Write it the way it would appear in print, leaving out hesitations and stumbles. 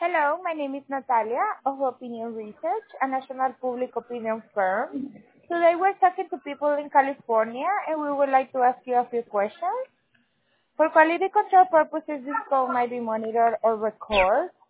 Hello, my name is Natalia of Opinion Research, a national public opinion firm. Today we're talking to people in California and we would like to ask you a few questions. For quality control purposes, this call might be monitored or recorded.